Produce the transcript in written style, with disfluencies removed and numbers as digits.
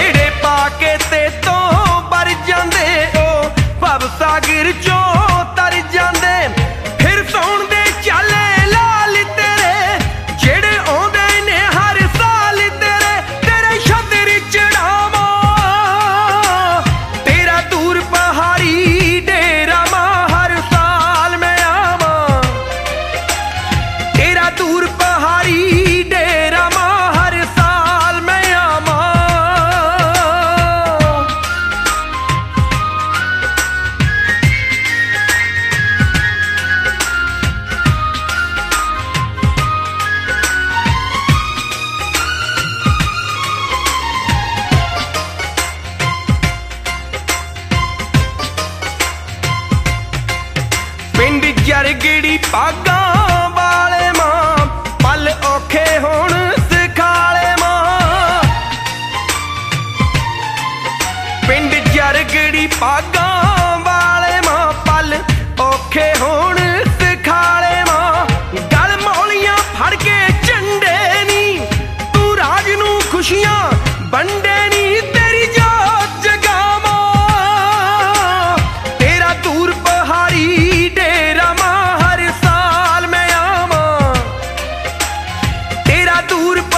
ਜਿਹੜੇ ਪਾ ਕੇ ਤੇ ਤੋਂ ਬਰ ਜਾਂਦੇ ਉਹ ਭਵ ਸਾਗਰ ਚੋਂ ਤਰ ਜਾਂਦੇ। ਫਿਰ ਸੌਣ ਦੇ ਚਾਲੇ ਲਾਲ ਤੇਰੇ ਜਿਹੜੇ ਆਉਂਦੇ ਨੇ ਹਰ ਸਾਲ ਤੇਰੇ। ਤੇਰੇ ਛੱਤਰ ਚੜਾਵਾਂ ਤੇਰਾ ਦੂਰ ਪਹਾੜੀ ਡੇਰਾ ਮਾਂ ਹਰ ਸਾਲ ਮੈਂ ਆਵਾਂ। ਤੇਰਾ ਦੂਰ ਪਹਾੜੀ ਡੇਰਾ ਮਾਂ ਹਰ ਸਾਲ ਮੈਂ ਆਵਾਂ। ਪਿੰਡ ਜਰਗੜੀ ਭਾਗਾਂ ਵਾਲੇ ਮਾਂ ਪਲ ਔਖੇ ਹੋਣ ਸਿਖਾਲੇ ਮਾਂ। ਪਿੰਡ ਜਰਗੜੀ ਭਾਗਾਂ ਵਾਲੇ ਮਾਂ ਪਲ ਔਖੇ ਹੋਣ ਸਿਖਾਲੇ ਮਾਂ। ਗਲ ਮੌਲੀਆਂ ਫੜ ਕੇ ਝੰਡੇ ਨੀ ਤੂੰ ਰਾਜ ਨੂੰ ਖੁਸ਼ੀਆਂ ਵੰਡੇ ਨੀ। ਤੇਰੀ ਜੋਤ ਜਗਾਵਾਂ ਤੇਰਾ ਦੂਰ ਪਹਾੜੀ ਡੇਰਾ ਮਾਂ ਹਰ ਸਾਲ ਮੈਂ ਆਵਾਂ। ਤੇਰਾ ਦੂਰ